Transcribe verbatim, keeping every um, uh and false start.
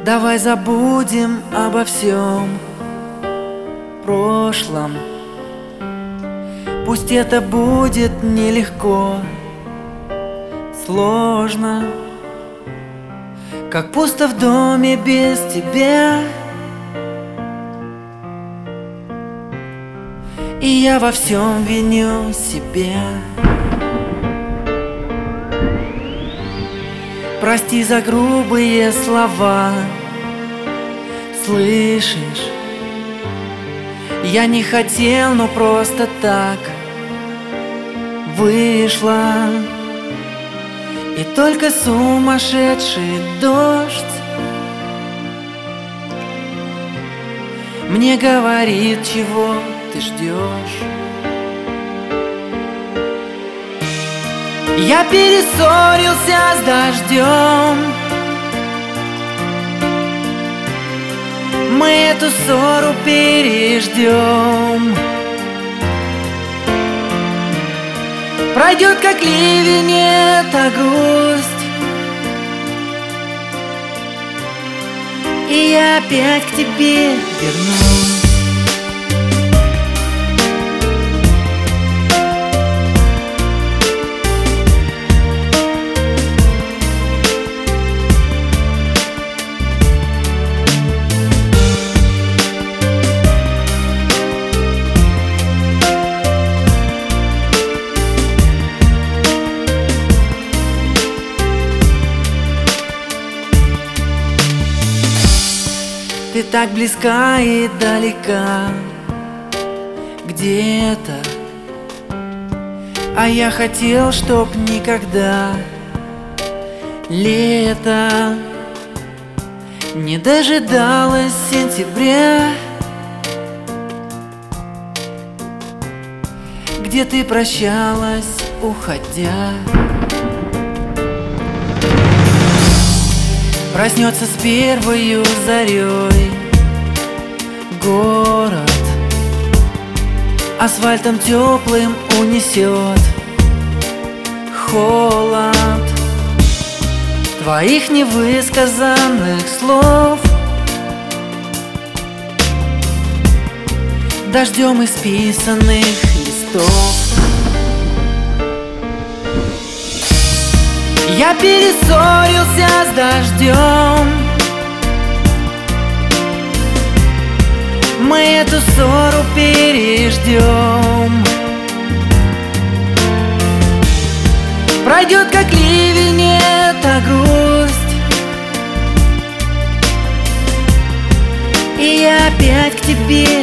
Давай забудем обо всем прошлом. Пусть это будет нелегко, сложно, как пусто в доме без тебя. И я во всем виню себя. Прости за грубые слова. Слышишь? Я не хотел, но просто так вышло. И только сумасшедший дождь мне говорит, чего ты ждешь. Я перессорился с дождем. Мы эту ссору переждем. Пройдет, как ливень, эта грусть, и я опять к тебе вернусь. Ты так близка и далека где-то, а я хотел, чтоб никогда лето не дожидалось сентября, где ты прощалась, уходя. Проснется с первою зарей город, асфальтом теплым унесет холод твоих невысказанных слов, дождем исписанных листов. Я перессорился с дождем. Мы эту ссору переждем. Пройдет, как ливень, эта грусть, и я опять к тебе